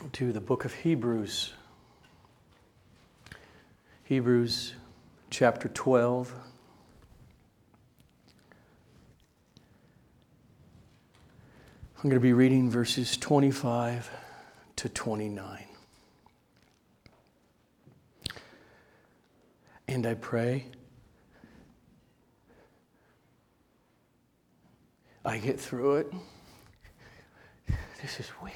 to the book of Hebrews. Hebrews chapter 12. I'm going to be reading verses 25 to 29. And I pray I get through it. This is weird.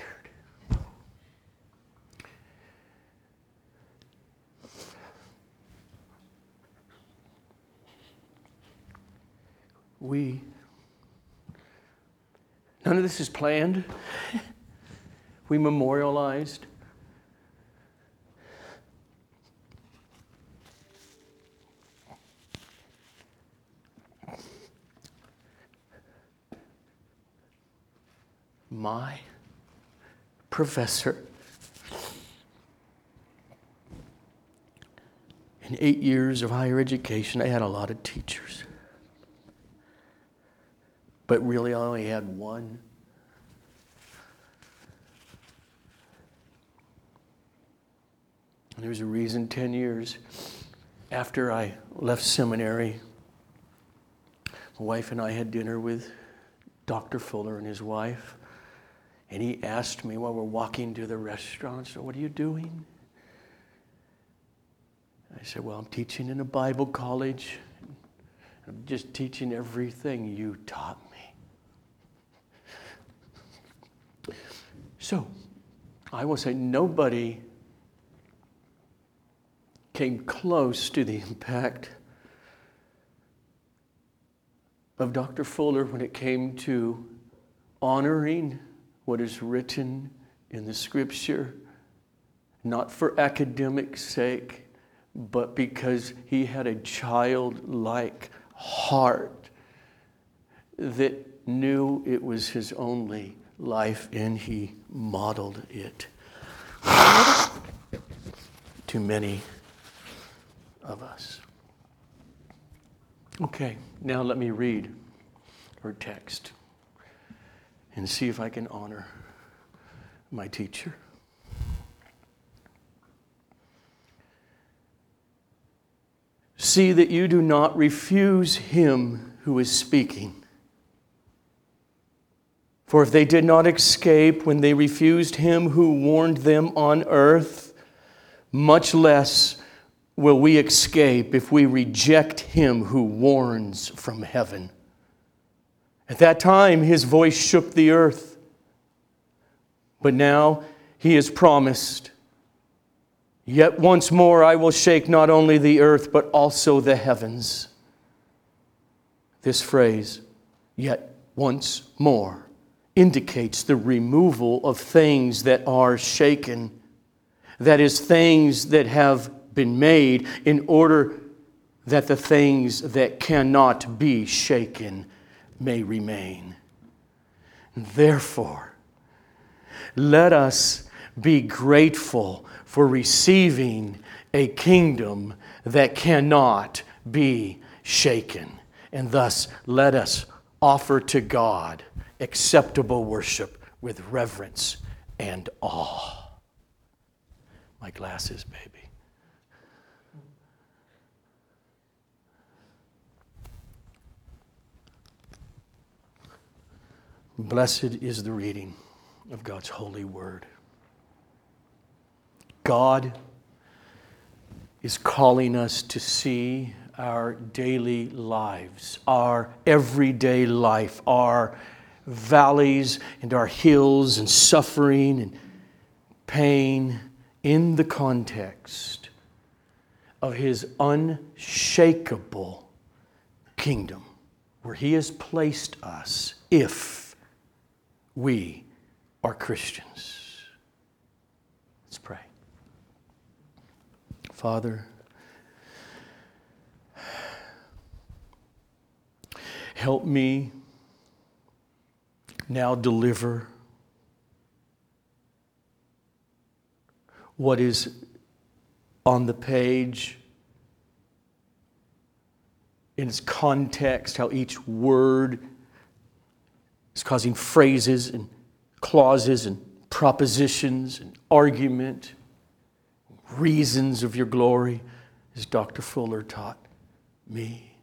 None of this is planned. We memorialized. My professor in 8 years of higher education, I had a lot of teachers. But really I only had one. And there was a reason 10 years after I left seminary, my wife and I had dinner with Dr. Fuller and his wife. And he asked me while we're walking to the restaurant, "So what are you doing?" I said, "Well, I'm teaching in a Bible college. I'm just teaching everything you taught me." So, I will say nobody came close to the impact of Dr. Fuller when it came to honoring what is written in the Scripture, not for academic sake, but because he had a childlike heart that knew it was his only life, and he modeled it to many of us. Okay, now let me read her text and see if I can honor my teacher. See that you do not refuse him who is speaking. For if they did not escape when they refused him who warned them on earth, much less will we escape if we reject him who warns from heaven. At that time his voice shook the earth, but now he has promised, "Yet once more I will shake not only the earth but also the heavens." This phrase, "yet once more," indicates the removal of things that are shaken. That is, things that have been made in order that the things that cannot be shaken may remain. Therefore, let us be grateful for receiving a kingdom that cannot be shaken. And thus, let us offer to God acceptable worship with reverence and awe. My glasses, baby. Blessed is the reading of God's holy word. God is calling us to see our daily lives, our everyday life, our valleys and our hills and suffering and pain in the context of his unshakable kingdom, where he has placed us if we are Christians. Let's pray. Father, help me now deliver what is on the page in its context, how each word is causing phrases and clauses and propositions and argument, reasons of your glory, as Dr. Fuller taught me.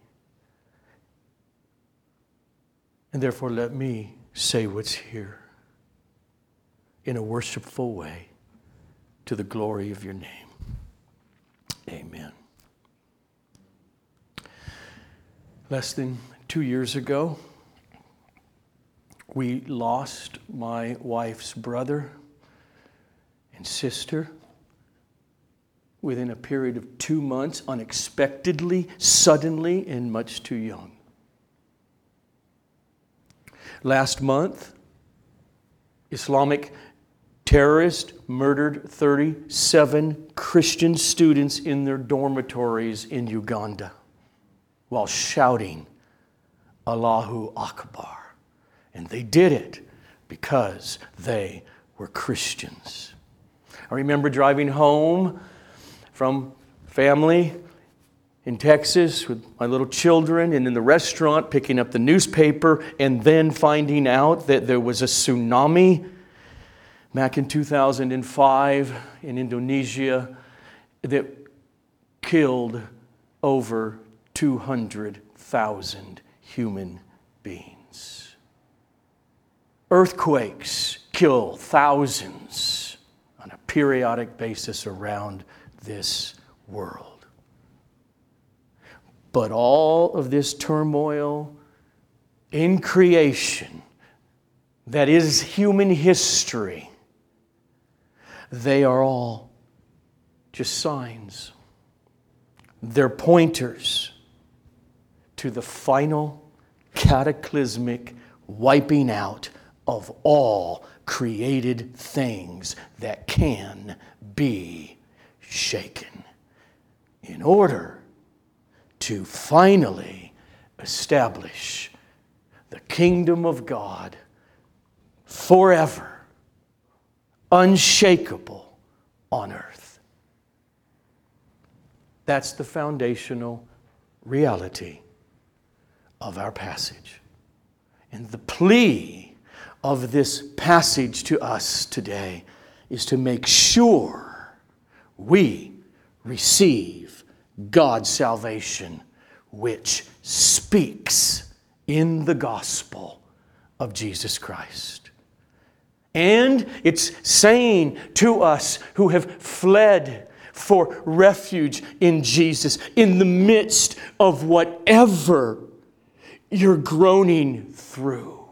And therefore, let me say what's here in a worshipful way to the glory of your name. Amen. Less than 2 years ago, we lost my wife's brother and sister within a period of 2 months, unexpectedly, suddenly, and much too young. Last month, Islamic terrorists murdered 37 Christian students in their dormitories in Uganda while shouting, Allahu Akbar. And they did it because they were Christians. I remember driving home from family in Texas with my little children and in the restaurant picking up the newspaper and then finding out that there was a tsunami back in 2005 in Indonesia that killed over 200,000 human beings. Earthquakes kill thousands on a periodic basis around this world. But all of this turmoil in creation that is human history, they are all just signs. They're pointers to the final cataclysmic wiping out of all created things that can be shaken in order to finally establish the kingdom of God forever, unshakable on earth. That's the foundational reality of our passage. And the plea of this passage to us today is to make sure we receive God's salvation, which speaks in the gospel of Jesus Christ. And it's saying to us who have fled for refuge in Jesus in the midst of whatever you're groaning through,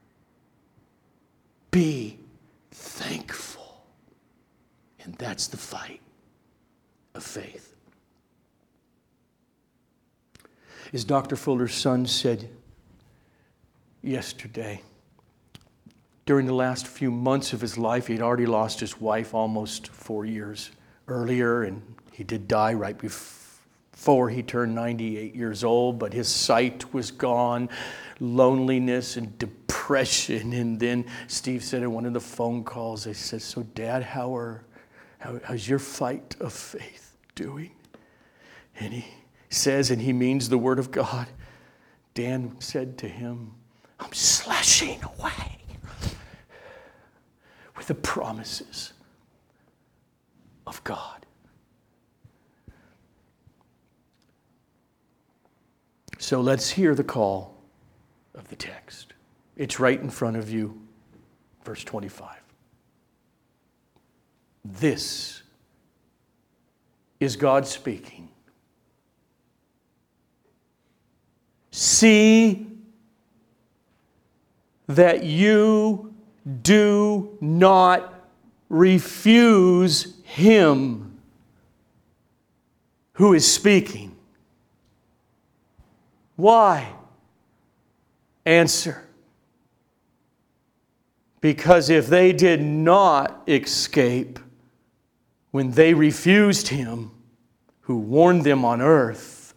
be thankful. And that's the fight of faith. As Dr. Fuller's son said yesterday, during the last few months of his life, he'd already lost his wife almost 4 years earlier, and he did die right before he turned 98 years old, but his sight was gone, loneliness and depression. And then Steve said in one of the phone calls, they said, "So Dad, how's your fight of faith doing?" And he says, and he means the word of God, Dan said to him, "I'm slashing away with the promises of God." So let's hear the call of the text. It's right in front of you, verse 25. This is God speaking. See that you do not refuse him who is speaking. Why? Answer. Because if they did not escape when they refused him who warned them on earth,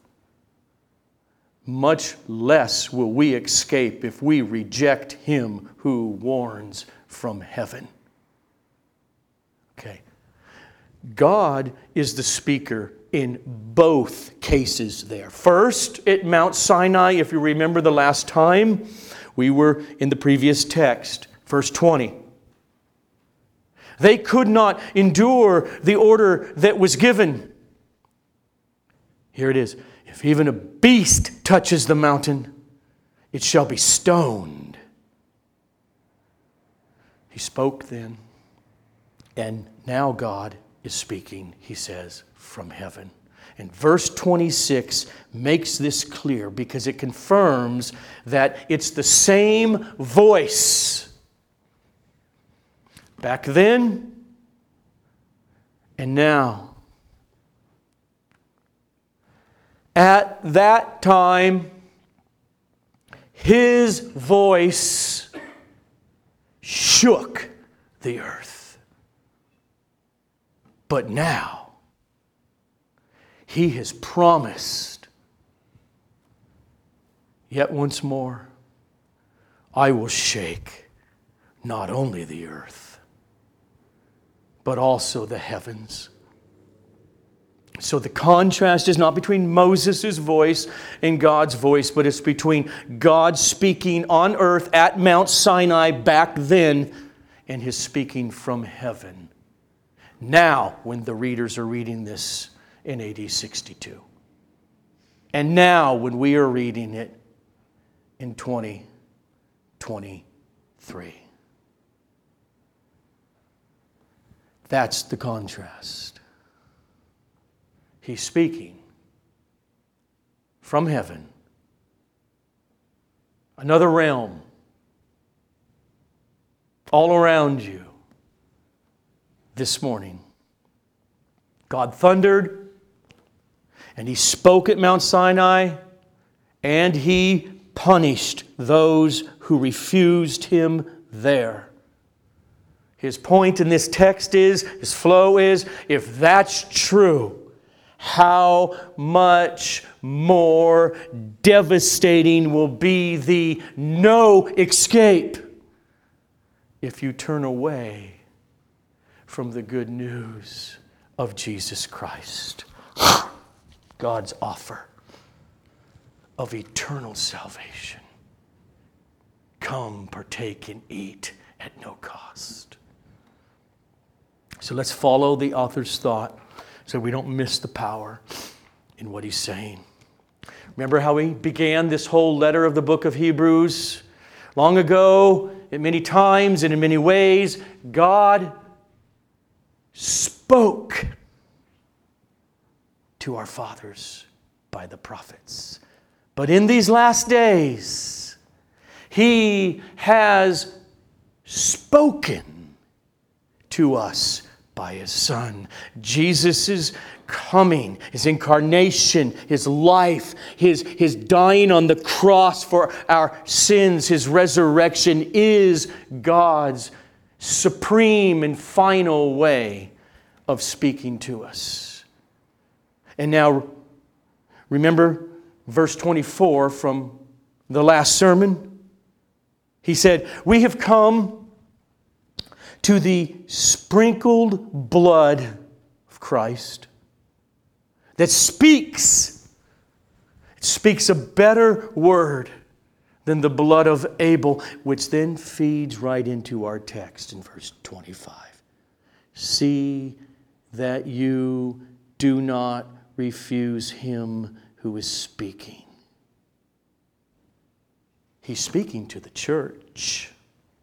much less will we escape if we reject him who warns from heaven. Okay. God is the speaker in both cases there. First, at Mount Sinai, if you remember the last time, we were in the previous text, verse 20. They could not endure the order that was given. Here it is. If even a beast touches the mountain, it shall be stoned. He spoke then, and now God is speaking, he says, from heaven. And verse 26 makes this clear because it confirms that it's the same voice back then and now. At that time, his voice shook the earth. But now, he has promised, yet once more, I will shake not only the earth, but also the heavens. So the contrast is not between Moses' voice and God's voice, but it's between God speaking on earth at Mount Sinai back then and his speaking from heaven now, when the readers are reading this in AD 62. And now, when we are reading it in 2023. That's the contrast. He's speaking from heaven, another realm, all around you this morning. God thundered, and he spoke at Mount Sinai, and he punished those who refused him there. His point in this text is, his flow is, if that's true, how much more devastating will be the no escape if you turn away from the good news of Jesus Christ. God's offer of eternal salvation. Come, partake and eat at no cost. So let's follow the author's thought so we don't miss the power in what he's saying. Remember how he began this whole letter of the book of Hebrews? Long ago, at many times and in many ways, God spoke to our fathers by the prophets. But in these last days, he has spoken to us by his Son. Jesus' coming, his incarnation, his life, his dying on the cross for our sins, his resurrection is God's supreme and final way of speaking to us. And now, remember verse 24 from the last sermon? He said, we have come to the sprinkled blood of Christ that speaks. It speaks a better word than the blood of Abel, which then feeds right into our text in verse 25. See that you do not refuse him who is speaking. He's speaking to the church.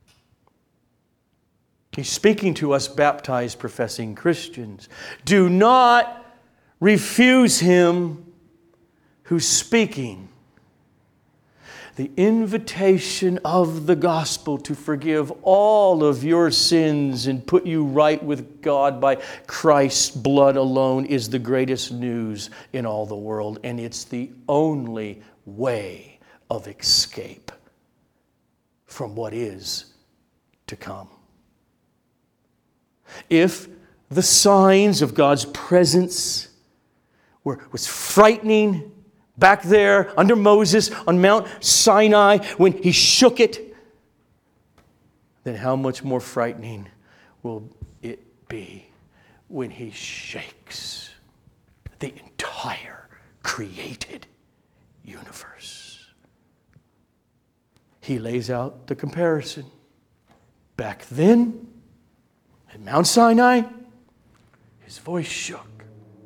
He's speaking to us baptized professing Christians. Do not refuse him who's speaking. The invitation of the gospel to forgive all of your sins and put you right with God by Christ's blood alone is the greatest news in all the world. And it's the only way of escape from what is to come. If the signs of God's presence was frightening back there under Moses on Mount Sinai when he shook it, then how much more frightening will it be when he shakes the entire created universe? He lays out the comparison back then At Mount Sinai, his voice shook.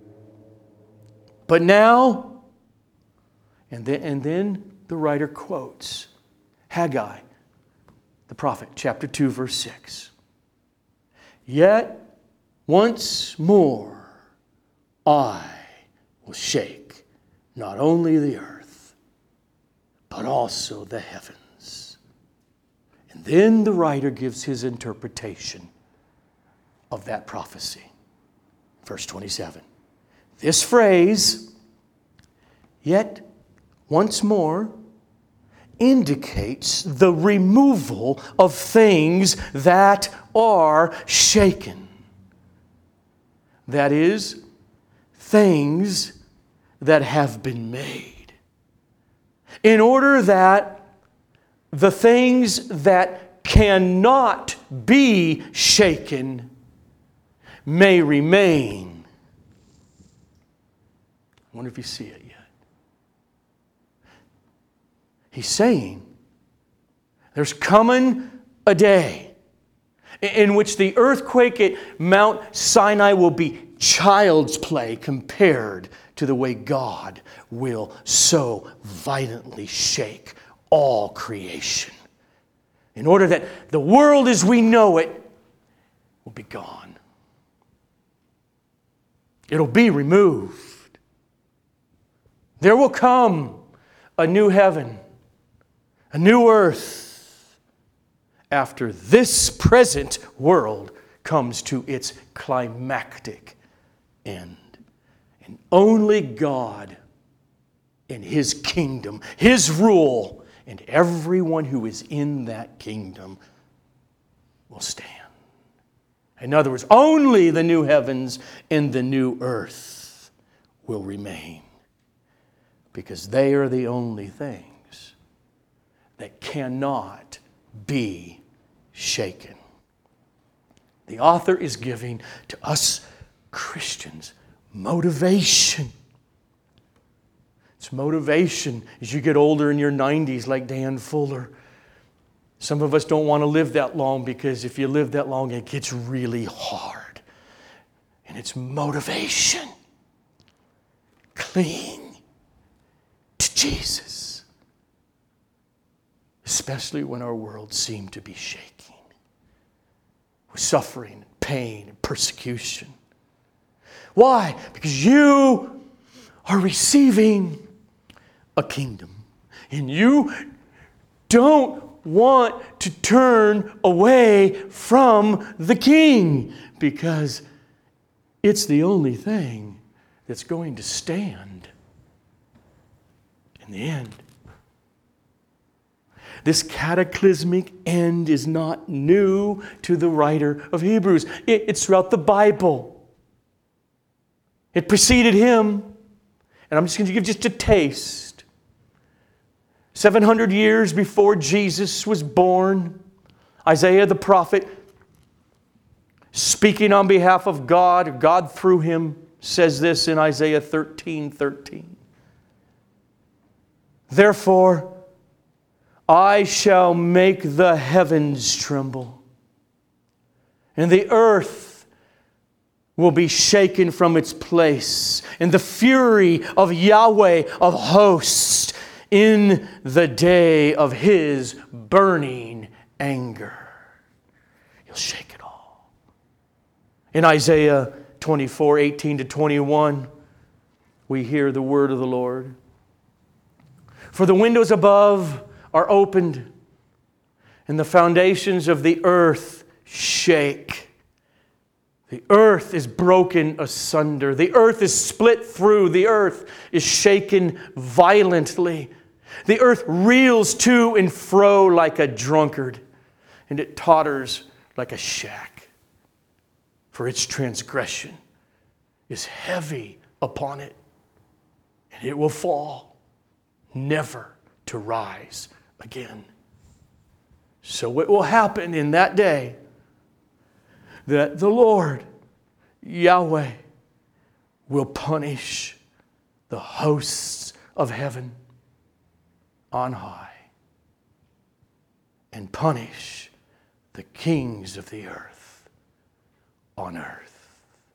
But now, and then the writer quotes Haggai, the prophet, chapter 2, verse 6. Yet once more I will shake not only the earth, but also the heavens. And then the writer gives his interpretation of that prophecy. Verse 27. This phrase, yet once more, indicates the removal of things that are shaken. That is, things that have been made. In order that the things that cannot be shaken may remain. I wonder if you see it yet. He's saying there's coming a day in which the earthquake at Mount Sinai will be child's play compared to the way God will so violently shake all creation, in order that the world as we know it will be gone. It'll be removed. There will come a new heaven, a new earth, after this present world comes to its climactic end. And only God and His kingdom, His rule, and everyone who is in that kingdom will stand. In other words, only the new heavens and the new earth will remain, because they are the only things that cannot be shaken. The author is giving to us Christians motivation. It's motivation as you get older in your 90s, like Dan Fuller. Some of us don't want to live that long, because if you live that long, it gets really hard. And it's motivation. Cling to Jesus. Especially when our world seemed to be shaking with suffering, pain, and persecution. Why? Because you are receiving a kingdom. And you don't want to turn away from the King, because it's the only thing that's going to stand in the end. This cataclysmic end is not new to the writer of Hebrews. It's throughout the Bible. It preceded him. And I'm just going to give just a taste. 700 years before Jesus was born, Isaiah the prophet, speaking on behalf of God through him, says this in Isaiah 13:13. Therefore, I shall make the heavens tremble, and the earth will be shaken from its place, and the fury of Yahweh of hosts in the day of His burning anger. He'll shake it all. In Isaiah 24:18-21, we hear the word of the Lord. For the windows above are opened, and the foundations of the earth shake. The earth is broken asunder. The earth is split through. The earth is shaken violently. The earth reels to and fro like a drunkard, and it totters like a shack. For its transgression is heavy upon it, and it will fall, never to rise again. So it will happen in that day that the Lord, Yahweh, will punish the hosts of heaven on high and punish the kings of the earth on earth.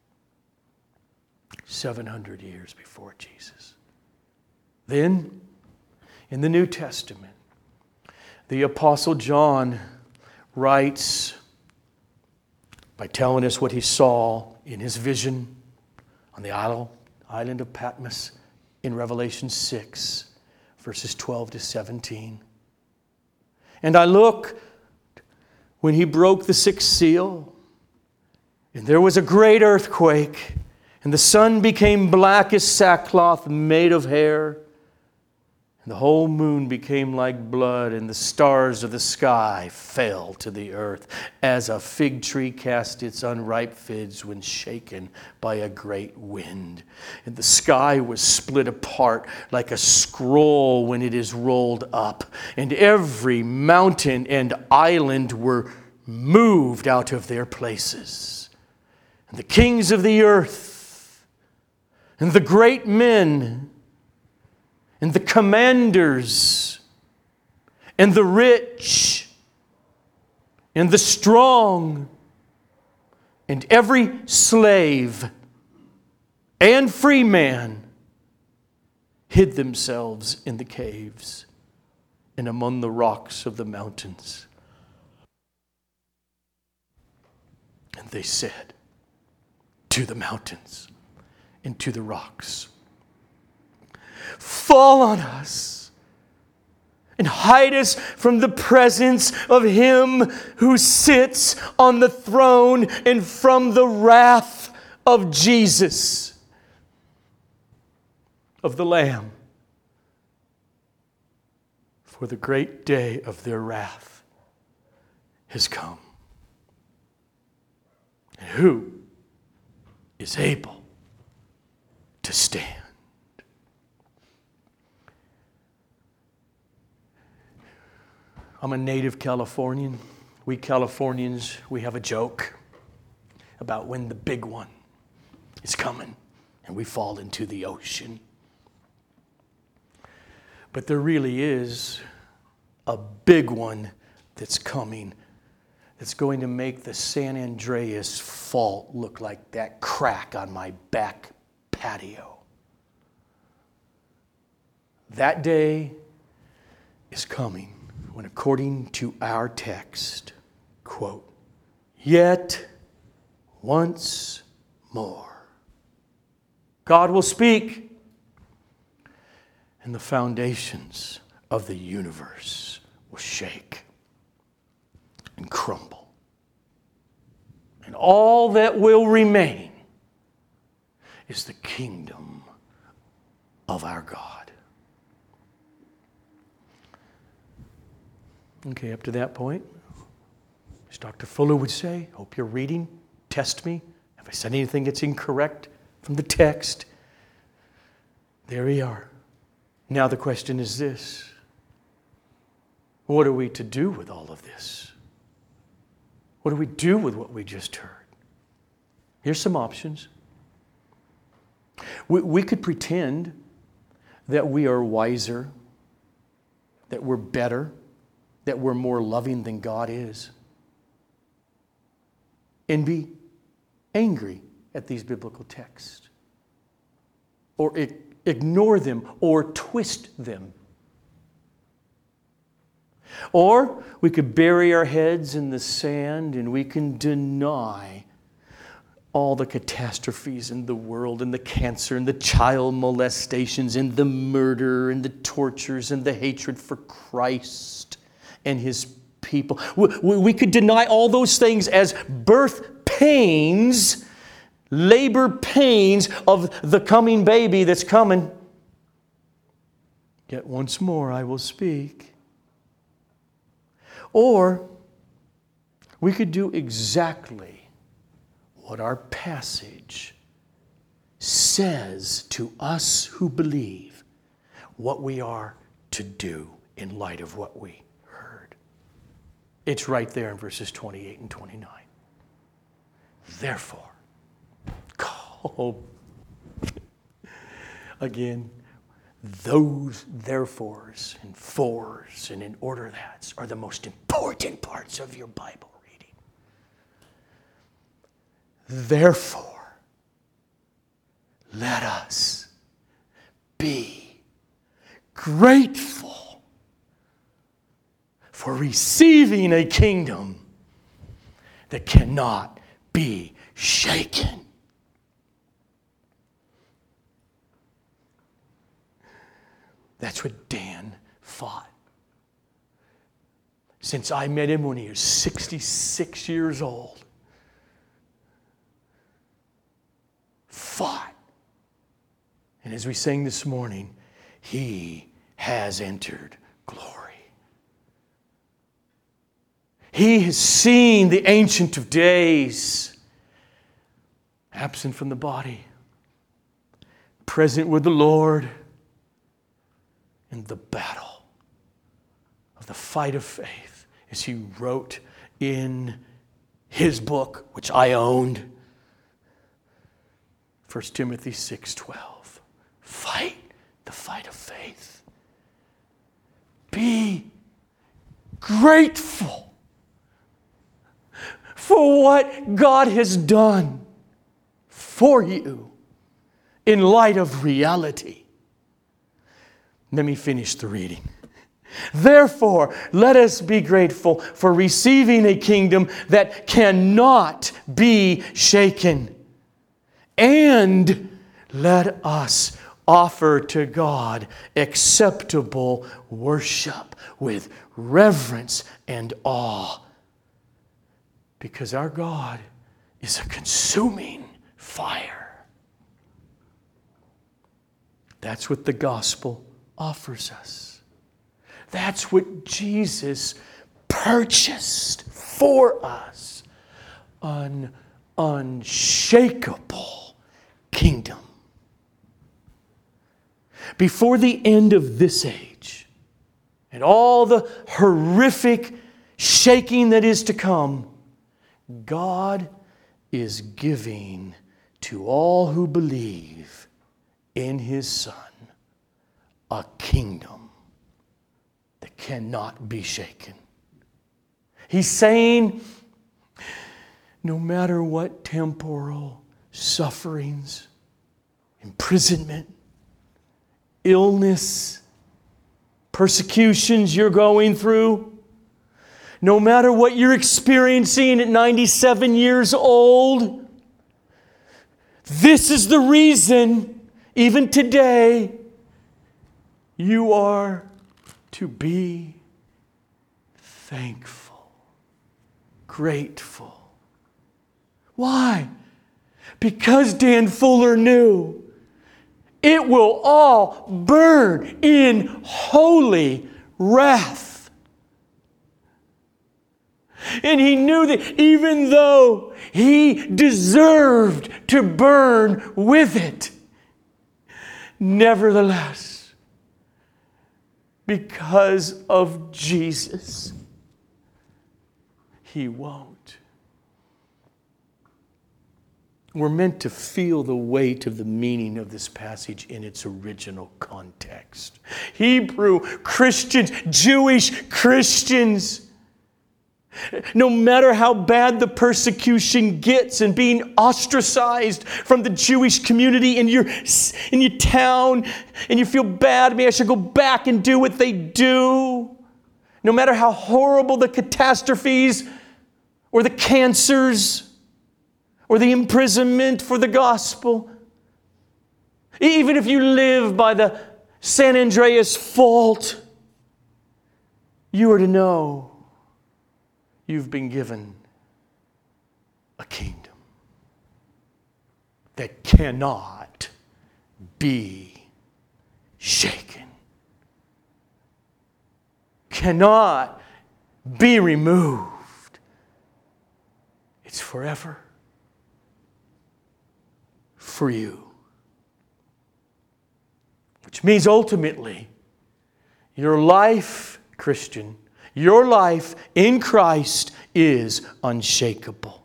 700 years before Jesus. Then, in the New Testament, the Apostle John writes by telling us what he saw in his vision on the island of Patmos in Revelation 6, verses 12 to 17. And I looked when he broke the sixth seal, and there was a great earthquake, and the sun became black as sackcloth made of hair, and the whole moon became like blood, and the stars of the sky fell to the earth, as a fig tree casts its unripe figs when shaken by a great wind. And the sky was split apart like a scroll when it is rolled up, and every mountain and island were moved out of their places. And the kings of the earth, and the great men, and the commanders, and the rich, and the strong, and every slave and free man hid themselves in the caves and among the rocks of the mountains. And they said to the mountains and to the rocks, fall on us and hide us from the presence of him who sits on the throne and from the wrath of Jesus, of the Lamb. For the great day of their wrath has come. And who is able to stand? I'm a native Californian. We Californians, we have a joke about when the big one is coming and we fall into the ocean. But there really is a big one that's coming that's going to make the San Andreas Fault look like that crack on my back patio. That day is coming when, according to our text, quote, yet once more, God will speak, and the foundations of the universe will shake and crumble. And all that will remain is the kingdom of our God. Okay, up to that point, as Dr. Fuller would say, hope you're reading, test me. If I said anything that's incorrect from the text, there we are. Now the question is this: what are we to do with all of this? What do we do with what we just heard? Here's some options. We could pretend that we are wiser, that we're better, that we're more loving than God is, and be angry at these biblical texts, or ignore them, or twist them. Or we could bury our heads in the sand and we can deny all the catastrophes in the world, and the cancer, and the child molestations, and the murder, and the tortures, and the hatred for Christ and his people. We could deny all those things as birth pains, labor pains of the coming baby that's coming. Yet once more I will speak. Or we could do exactly what our passage says to us who believe, what we are to do in light of what we heard. It's right there in verses 28 and 29. Therefore, again, those therefores and fors and in order that's are the most important parts of your Bible reading. Therefore, let us be grateful for receiving a kingdom that cannot be shaken. That's what Dan fought. Since I met him when he was 66 years old. Fought. And as we sang this morning, he has entered glory. He has seen the Ancient of Days, absent from the body, present with the Lord in the battle of the fight of faith, as he wrote in his book, which I owned, 1 Timothy 6:12. Fight the fight of faith. Be grateful for what God has done for you in light of reality. Let me finish the reading. Therefore, let us be grateful for receiving a kingdom that cannot be shaken. And let us offer to God acceptable worship with reverence and awe. Because our God is a consuming fire. That's what the gospel offers us. That's what Jesus purchased for us. An unshakable kingdom. Before the end of this age and all the horrific shaking that is to come, God is giving to all who believe in His Son a kingdom that cannot be shaken. He's saying, no matter what temporal sufferings, imprisonment, illness, persecutions you're going through, no matter what you're experiencing at 97 years old, this is the reason, even today, you are to be thankful, grateful. Why? Because Dan Fuller knew it will all burn in holy wrath. And he knew that even though he deserved to burn with it, nevertheless, because of Jesus, he won't. We're meant to feel the weight of the meaning of this passage in its original context. Hebrew Christians, Jewish Christians, no matter how bad the persecution gets and being ostracized from the Jewish community in your town, and you feel bad, maybe I should go back and do what they do. No matter how horrible the catastrophes or the cancers or the imprisonment for the gospel, even if you live by the San Andreas Fault, you are to know you've been given a kingdom that cannot be shaken, cannot be removed. It's forever for you. Which means ultimately, your life, Christian, your life in Christ is unshakable.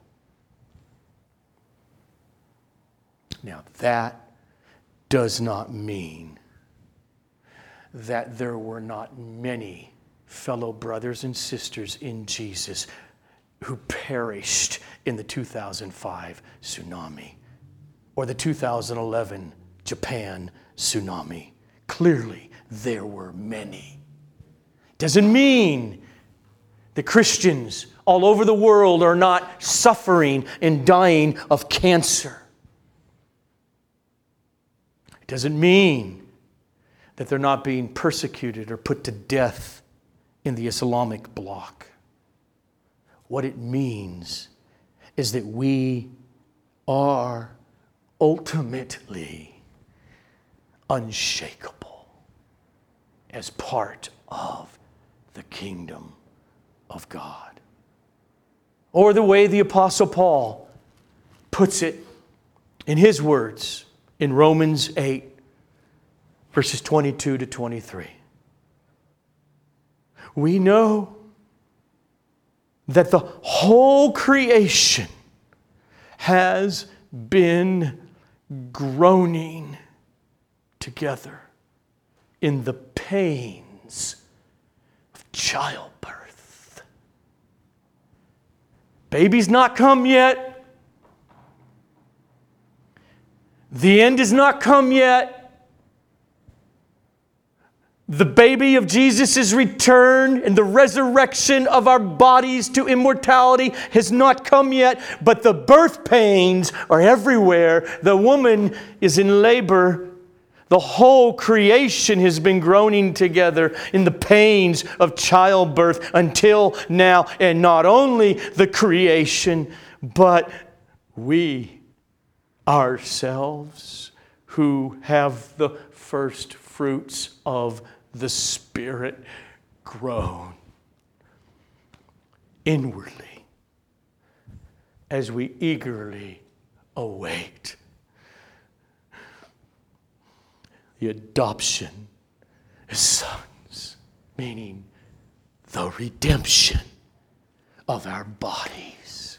Now, that does not mean that there were not many fellow brothers and sisters in Jesus who perished in the 2005 tsunami or the 2011 Japan tsunami. Clearly, there were many. Doesn't mean that Christians all over the world are not suffering and dying of cancer. It doesn't mean that they're not being persecuted or put to death in the Islamic bloc. What it means is that we are ultimately unshakable as part of the kingdom of God. Or the way the Apostle Paul puts it in his words in Romans 8, verses 22 to 23. We know that the whole creation has been groaning together in the pains of childbirth. Baby's not come yet. The end has not come yet. The baby of Jesus' return and the resurrection of our bodies to immortality has not come yet, but the birth pains are everywhere. The woman is in labor. The whole creation has been groaning together in the pains of childbirth until now. And not only the creation, but we ourselves who have the first fruits of the Spirit groan inwardly as we eagerly await the adoption as sons, meaning the redemption of our bodies.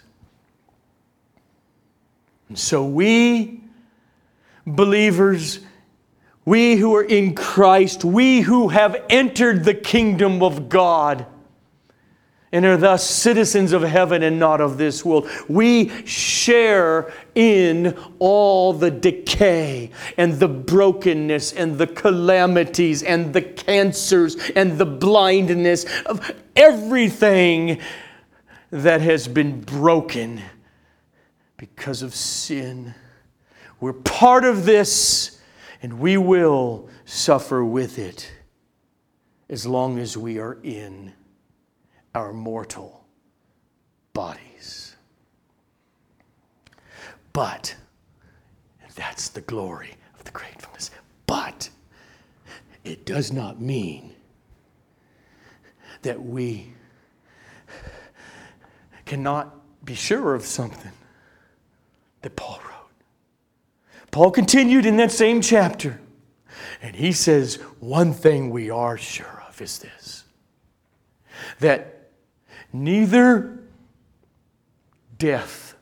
And so we believers, we who are in Christ, we who have entered the kingdom of God and are thus citizens of heaven and not of this world, we share in all the decay and the brokenness and the calamities and the cancers and the blindness of everything that has been broken because of sin. We're part of this. And we will suffer with it as long as we are in our mortal bodies. But, and that's the glory of the gratefulness, but it does not mean that we cannot be sure of something that Paul wrote. Paul continued in that same chapter, and he says, one thing we are sure of is this, that neither death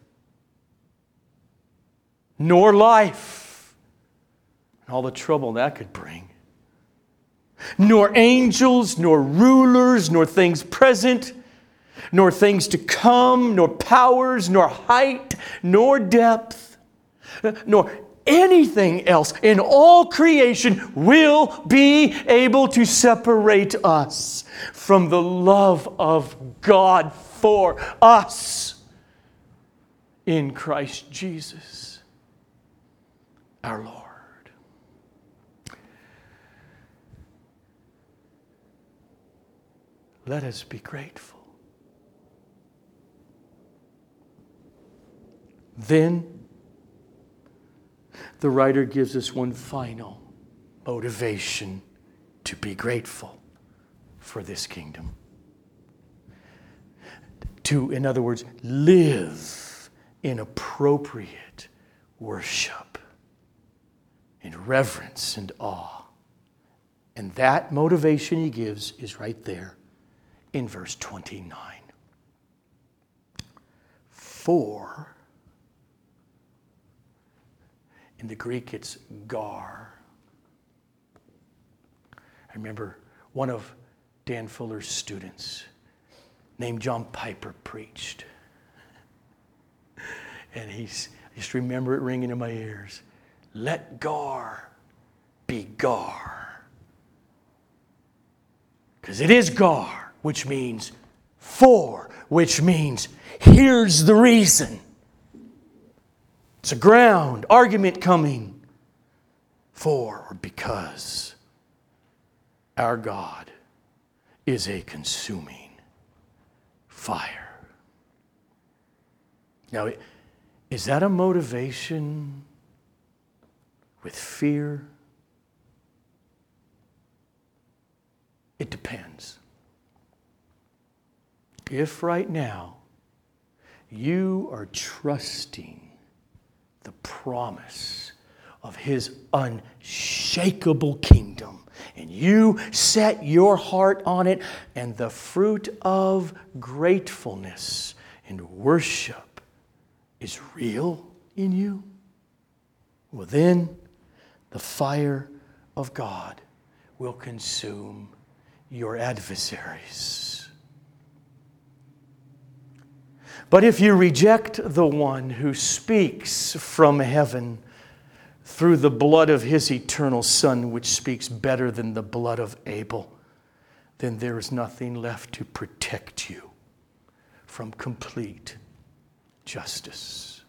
nor life, and all the trouble that could bring, nor angels, nor rulers, nor things present, nor things to come, nor powers, nor height, nor depth, nor anything else in all creation will be able to separate us from the love of God for us in Christ Jesus, our Lord. Let us be grateful. Then the writer gives us one final motivation to be grateful for this kingdom. To, in other words, live in appropriate worship, in reverence and awe. And that motivation he gives is right there in verse 29. For, in the Greek, it's gar. I remember one of Dan Fuller's students named John Piper preached. And I just remember it ringing in my ears. Let Gar be Gar. Because it is Gar, which means for, which means here's the reason. It's a ground, argument coming. For or because our God is a consuming fire. Now, is that a motivation with fear? It depends. If right now you are trusting the promise of His unshakable kingdom, and you set your heart on it, and the fruit of gratefulness and worship is real in you, well then the fire of God will consume your adversaries. But if you reject the one who speaks from heaven through the blood of His eternal Son, which speaks better than the blood of Abel, then there is nothing left to protect you from complete justice.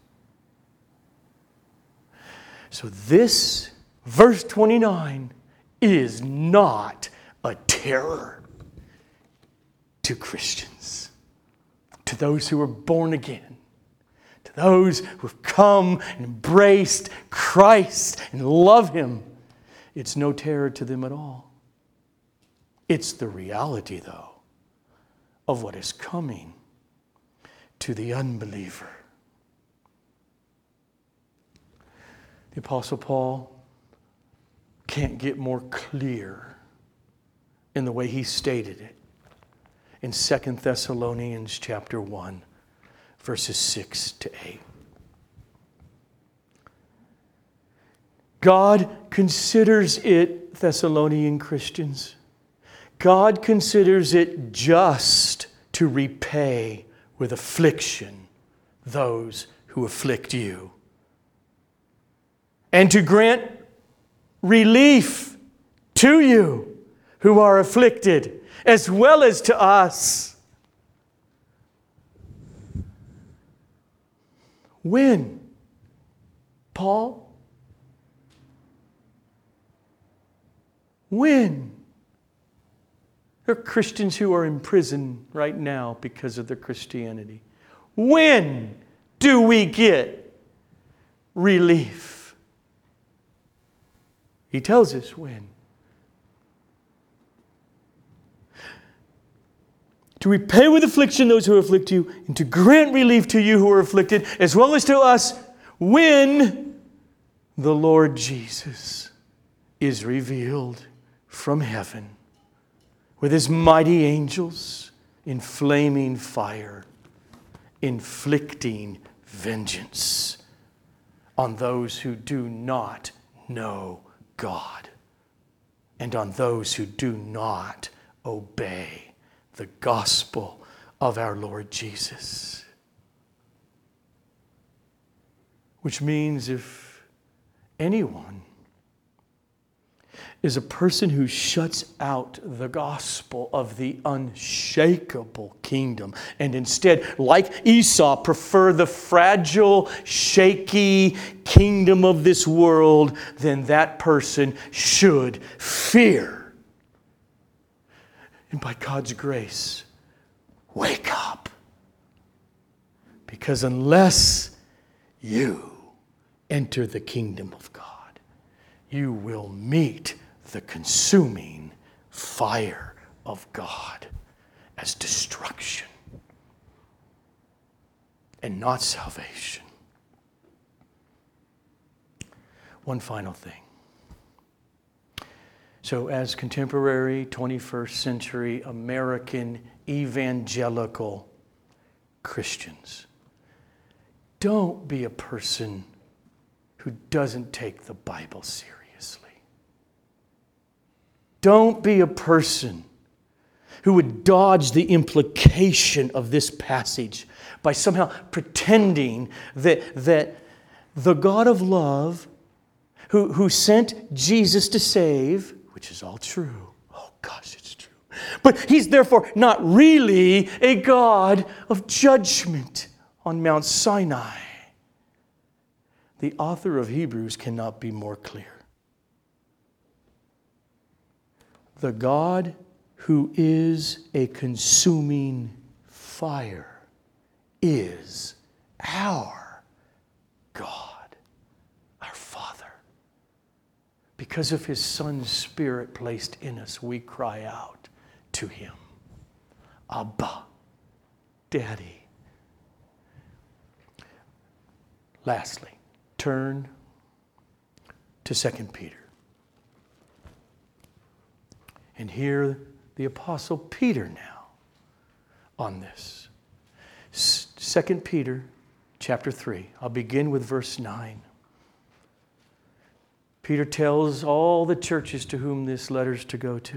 So this, verse 29, is not a terror to Christians, to those who are born again, to those who have come and embraced Christ and love Him. It's no terror to them at all. It's the reality, though, of what is coming to the unbeliever. The Apostle Paul can't get more clear in the way he stated it in 2 Thessalonians chapter 1, verses 6 to 8. God considers it, Thessalonian Christians, God considers it just to repay with affliction those who afflict you, and to grant relief to you who are afflicted, as well as to us. When, Paul? When? There are Christians who are in prison right now because of their Christianity. When do we get relief? He tells us when. To repay with affliction those who afflict you, and to grant relief to you who are afflicted, as well as to us, when the Lord Jesus is revealed from heaven with His mighty angels in flaming fire, inflicting vengeance on those who do not know God and on those who do not obey the gospel of our Lord Jesus. Which means if anyone is a person who shuts out the gospel of the unshakable kingdom and instead, like Esau, prefer the fragile, shaky kingdom of this world, then that person should fear. And by God's grace, wake up. Because unless you enter the kingdom of God, you will meet the consuming fire of God as destruction and not salvation. One final thing. So as contemporary 21st century American evangelical Christians, don't be a person who doesn't take the Bible seriously. Don't be a person who would dodge the implication of this passage by somehow pretending that the God of love, who sent Jesus to save, which is all true. Oh gosh, it's true. But He's therefore not really a God of judgment on Mount Sinai. The author of Hebrews cannot be more clear. The God who is a consuming fire is our God, our Father. Because of His Son's Spirit placed in us, we cry out to Him, Abba, Daddy. Lastly, turn to 2 Peter. And hear the Apostle Peter now on this. 2 Peter chapter 3. I'll begin with verse 9. Peter tells all the churches to whom this letter is to go to.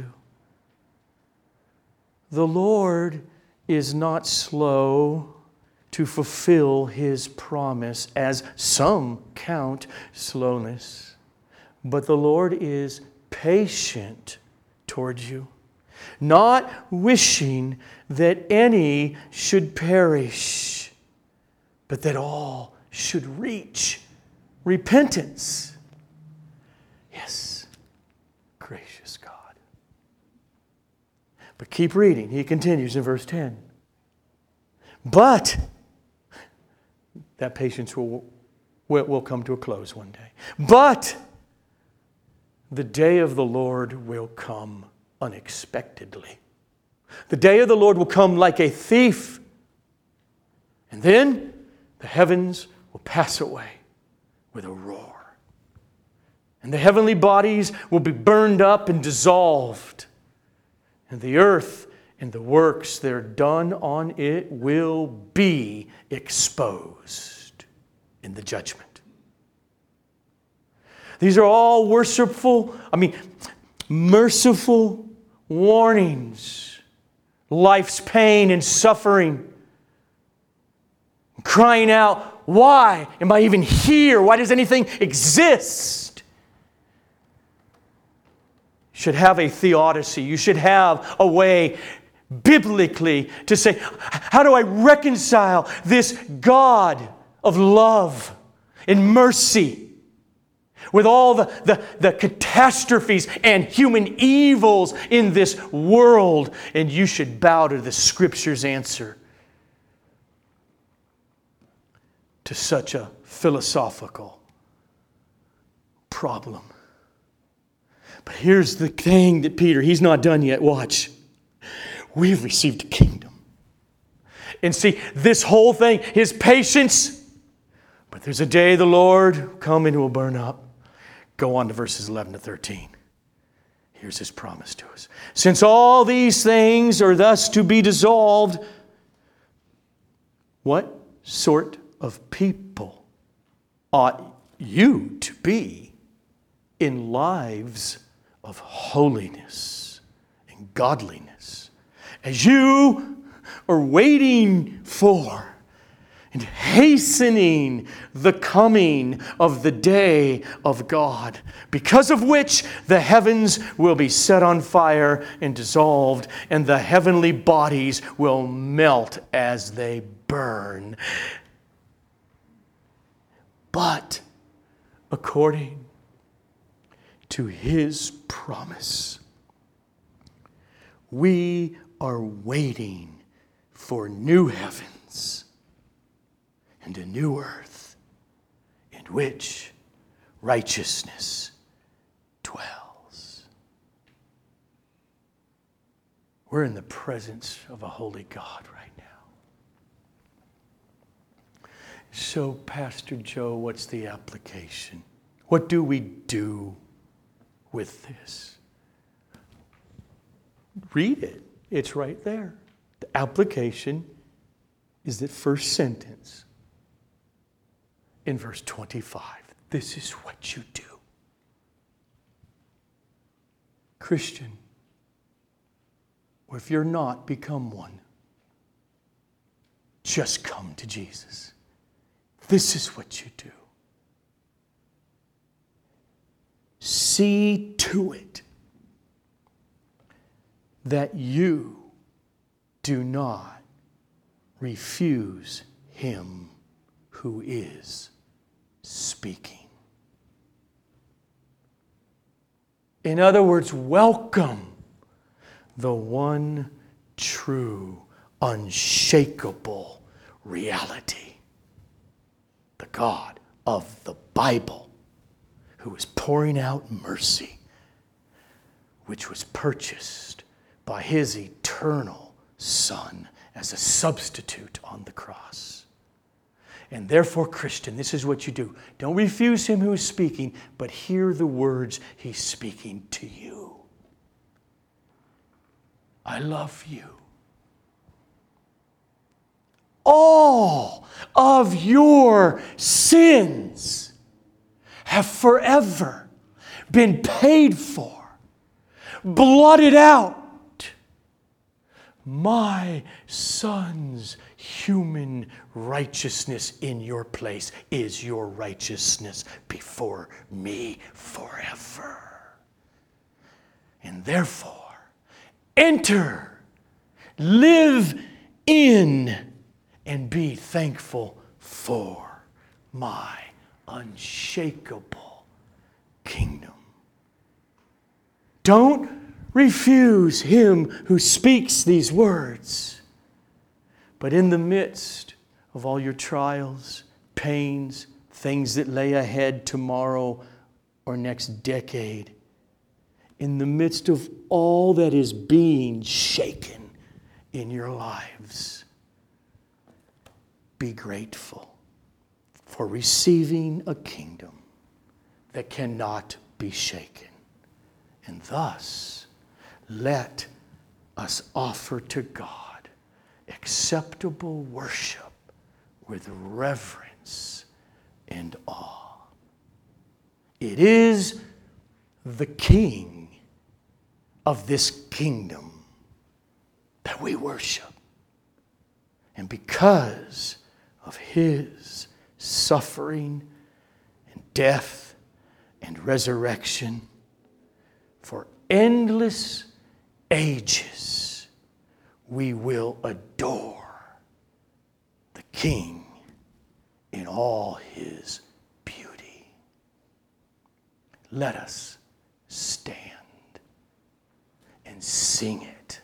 The Lord is not slow to fulfill His promise, as some count slowness, but the Lord is patient towards you, not wishing that any should perish, but that all should reach repentance. Yes, gracious God. But keep reading. He continues in verse 10. But that patience will come to a close one day. But the day of the Lord will come unexpectedly. The day of the Lord will come like a thief. And then the heavens will pass away with a roar. And the heavenly bodies will be burned up and dissolved. And the earth and the works that are done on it will be exposed in the judgment. These are all merciful warnings. Life's pain and suffering. Crying out, why am I even here? Why does anything exist? You should have a theodicy. You should have a way biblically to say, how do I reconcile this God of love and mercy with all the catastrophes and human evils in this world? And you should bow to the Scripture's answer to such a philosophical problem. But here's the thing that Peter, he's not done yet. Watch. We've received a kingdom. And see, this whole thing, His patience, but there's a day the Lord will come and it will burn up. Go on to verses 11 to 13. Here's His promise to us. Since all these things are thus to be dissolved, what sort of people ought you to be in lives of holiness and godliness, as you are waiting for and hastening the coming of the day of God, because of which the heavens will be set on fire and dissolved, and the heavenly bodies will melt as they burn. But according to His promise, we are waiting for new heavens and a new earth in which righteousness dwells. We're in the presence of a holy God right now. So, Pastor Joe, what's the application? What do we do with this? Read it. It's right there. The application is the first sentence in verse 25. This is what you do. Christian, or if you're not, become one. Just come to Jesus. This is what you do. See to it that you do not refuse Him who is speaking. In other words, welcome the one true, unshakable reality. The God of the Bible, who is pouring out mercy, which was purchased by His eternal Son as a substitute on the cross. And therefore, Christian, this is what you do. Don't refuse Him who is speaking, but hear the words He's speaking to you. I love you. All of your sins have forever been paid for, blotted out. My Son's human righteousness in your place is your righteousness before me forever. And therefore, enter, live in, and be thankful for my unshakable kingdom. Don't refuse Him who speaks these words. But in the midst of all your trials, pains, things that lay ahead tomorrow or next decade, in the midst of all that is being shaken in your lives, be grateful for receiving a kingdom that cannot be shaken. And thus, let us offer to God acceptable worship with reverence and awe. It is the King of this kingdom that we worship. And because of His suffering and death and resurrection, for endless ages, we will adore the King in all His beauty. Let us stand and sing it.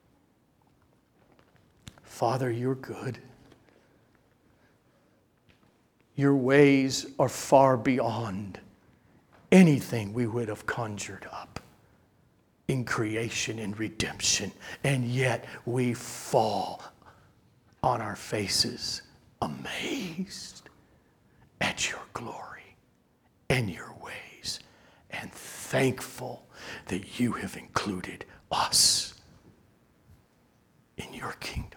Father, you're good. Your ways are far beyond anything we would have conjured up in creation and redemption. And yet we fall on our faces amazed at your glory and your ways, and thankful that you have included us in your kingdom.